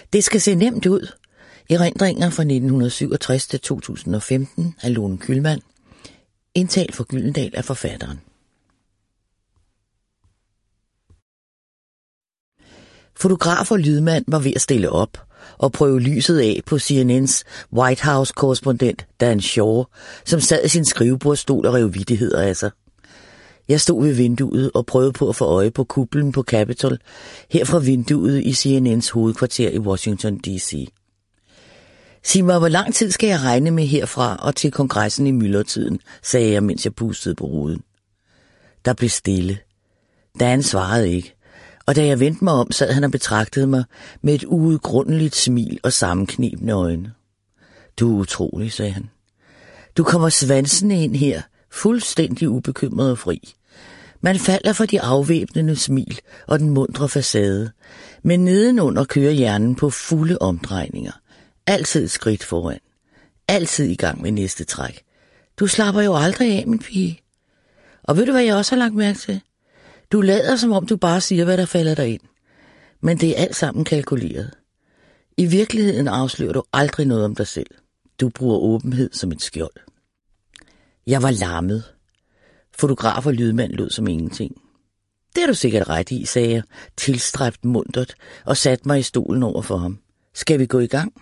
Det skal se nemt ud. Erindringer fra 1967 til 2015 af Lone Kühlmann. Indtalt for Gyldendal af forfatteren. Fotograf og lydmand var ved at stille op og prøve lyset af på CNN's White House-korrespondent Dan Shaw, som sad i sin skrivebordsstol og rev vittigheder af sig. Jeg stod ved vinduet og prøvede på at få øje på kuplen på Capitol, her fra vinduet i CNN's hovedkvarter i Washington D.C. Sig mig, hvor lang tid skal jeg regne med herfra og til kongressen i myldretiden, sagde jeg, mens jeg pustede på ruden. Der blev stille. Dan svarede ikke, og da jeg vendte mig om, sad han og betragtede mig med et uudgrundeligt smil og sammenknebne øjne. Du er utrolig, sagde han. Du kommer svansende ind her, fuldstændig ubekymret og fri. Man falder for de afvæbnende smil og den muntre facade, men nedenunder kører hjernen på fulde omdrejninger. Altid et skridt foran. Altid i gang med næste træk. Du slapper jo aldrig af, min pige. Og ved du, hvad jeg også har lagt mærke til? Du lader, som om du bare siger, hvad der falder dig ind. Men det er alt sammen kalkuleret. I virkeligheden afslører du aldrig noget om dig selv. Du bruger åbenhed som et skjold. Jeg var lammet. Fotograf og lydmand lød som ingenting. Det er du sikkert ret i, sagde jeg, tilstræbt muntert, og satte mig i stolen over for ham. Skal vi gå i gang?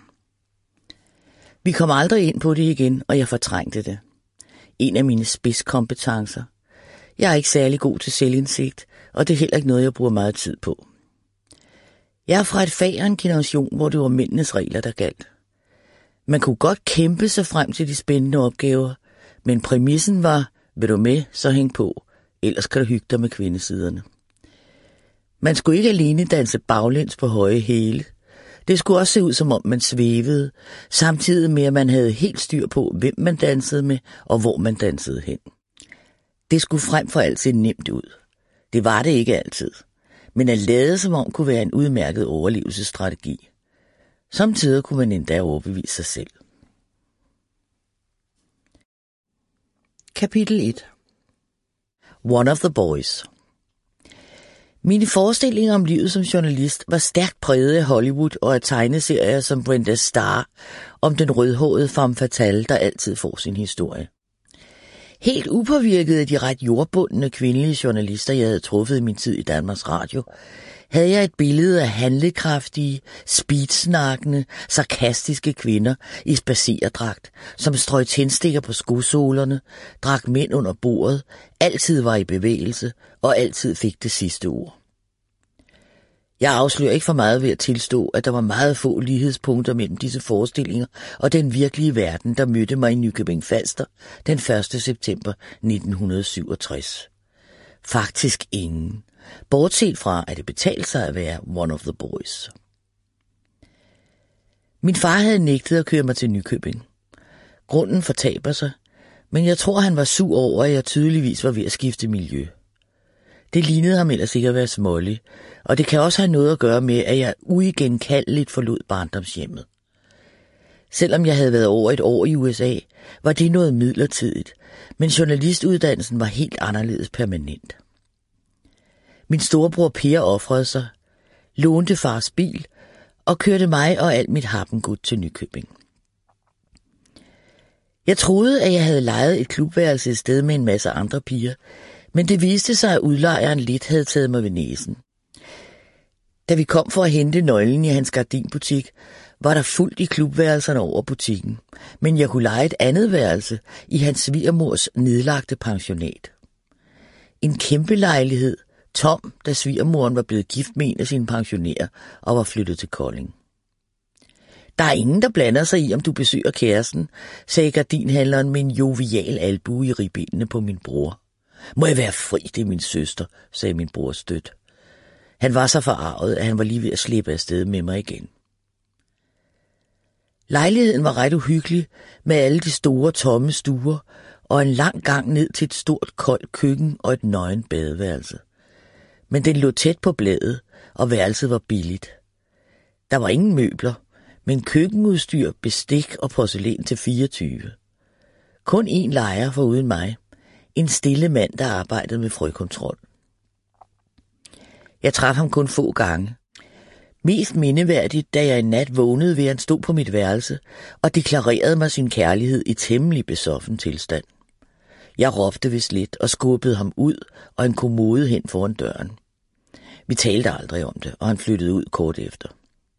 Vi kom aldrig ind på det igen, og jeg fortrængte det. En af mine spidskompetencer. Jeg er ikke særlig god til selvindsigt, og det er heller ikke noget, jeg bruger meget tid på. Jeg er fra et fag og en generation, hvor det var mændenes regler, der galt. Man kunne godt kæmpe sig frem til de spændende opgaver, men præmissen var, vil du med, så hæng på, ellers kan du hygge dig med kvindesiderne. Man skulle ikke alene danse baglæns på høje hæle. Det skulle også se ud, som om man svævede, samtidig med, at man havde helt styr på, hvem man dansede med og hvor man dansede hen. Det skulle frem for alt se nemt ud. Det var det ikke altid, men at lade som om kunne være en udmærket overlevelsesstrategi. Samtidig kunne man endda overbevise sig selv. Kapitel 1. One of the Boys. Mine forestillinger om livet som journalist var stærkt præget af Hollywood og af tegneserier som Brenda Starr om den rødhårede femme fatale, der altid får sin historie. Helt upåvirket af de ret jordbundne kvindelige journalister, jeg havde truffet i min tid i Danmarks Radio, havde jeg et billede af handlekraftige, speedsnakkende, sarkastiske kvinder i spadserdragt, som strøg tændstikker på skosålerne, drak mænd under bordet, altid var i bevægelse og altid fik det sidste ord. Jeg afslører ikke for meget ved at tilstå, at der var meget få lighedspunkter mellem disse forestillinger og den virkelige verden, der mødte mig i Nykøbing Falster den 1. september 1967. Faktisk ingen. Bortset fra, at det betalte sig at være one of the boys. Min far havde nægtet at køre mig til Nykøbing. Grunden fortaber sig, men jeg tror, han var sur over, at jeg tydeligvis var ved at skifte miljø. Det lignede ham ellers ikke at være smålig, og det kan også have noget at gøre med, at jeg uigenkaldeligt forlod barndomshjemmet. Selvom jeg havde været over et år i USA, var det noget midlertidigt, men journalistuddannelsen var helt anderledes permanent. Min storebror Per ofrede sig, lånte fars bil og kørte mig og alt mit happengud til Nykøbing. Jeg troede, at jeg havde lejet et klubværelse et sted med en masse andre piger, men det viste sig, at udlejeren lidt havde taget mig ved næsen. Da vi kom for at hente nøglen i hans gardinbutik, var der fuldt i klubværelserne over butikken, men jeg kunne leje et andet værelse i hans svigermors nedlagte pensionat. En kæmpe lejlighed, tom, da svigermoren var blevet gift med en af sine pensionærer og var flyttet til Kolding. Der er ingen, der blander sig i, om du besøger kæresten, sagde gardinhandleren med en jovial albue i ribbenene på min bror. Må jeg være fri, det er min søster, sagde min bror stødt. Han var så forarvet, at han var lige ved at slippe afsted med mig igen. Lejligheden var ret uhyggelig med alle de store tomme stuer og en lang gang ned til et stort koldt køkken og et nøgent badeværelse. Men den lå tæt på bladet, og værelset var billigt. Der var ingen møbler, men køkkenudstyr, bestik og porcelæn til 24. Kun én lejer foruden mig. En stille mand, der arbejdede med frøkontrol. Jeg traf ham kun få gange. Mest mindeværdigt, da jeg en nat vågnede ved, at han stod på mit værelse og deklarerede mig sin kærlighed i temmelig besoffen tilstand. Jeg råbte vist lidt og skubbede ham ud og en kommode hen foran døren. Vi talte aldrig om det, og han flyttede ud kort efter.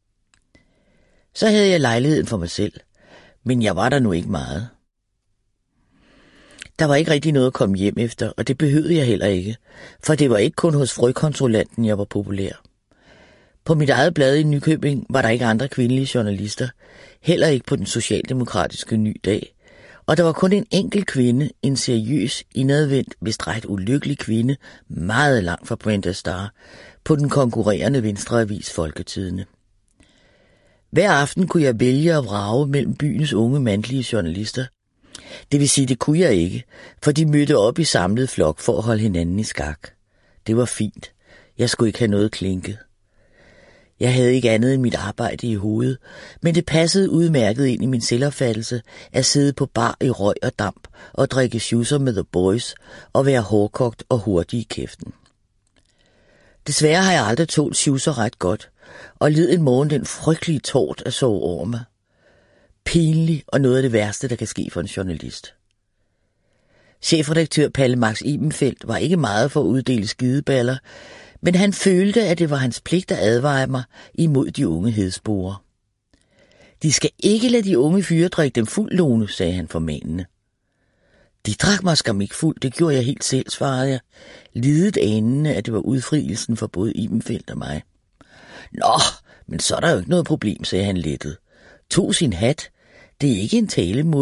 Så havde jeg lejligheden for mig selv, men jeg var der nu ikke meget. Der var ikke rigtig noget at komme hjem efter, og det behøvede jeg heller ikke, for det var ikke kun hos frøkontrollanten, jeg var populær. På mit eget blad i Nykøbing var der ikke andre kvindelige journalister, heller ikke på den socialdemokratiske Ny Dag, og der var kun en enkelt kvinde, en seriøs, indadvendt, vist ret ulykkelig kvinde, meget langt fra Brenda Starr, på den konkurrerende venstreavis Folketidende. Hver aften kunne jeg vælge at vrage mellem byens unge mandlige journalister. Det vil sige, det kunne jeg ikke, for de mødte op i samlet flok for at holde hinanden i skak. Det var fint. Jeg skulle ikke have noget klinket. Jeg havde ikke andet end mit arbejde i hovedet, men det passede udmærket ind i min selvopfattelse at sidde på bar i røg og damp og drikke schusser med The Boys og være hårdkogt og hurtig i kæften. Desværre har jeg aldrig tålt schusser ret godt, og led en morgen den frygtelige tort at sove over mig. Pinlig og noget af det værste, der kan ske for en journalist. Chefredaktør Palle Max Ibenfeldt var ikke meget for at uddele skideballer, men han følte, at det var hans pligt at advare mig imod de unge hedsporer. De skal ikke lade de unge fyre drikke dem fuld, Lone, sagde han formanende. De drak mig skam ikke fuld, det gjorde jeg helt selv, svarede jeg, lidet anende, at det var udfrielsen for både Ibenfeldt og mig. Nå, men så er der jo ikke noget problem, sagde han lettet. Tog sin hat. Det er ikke en talemåde.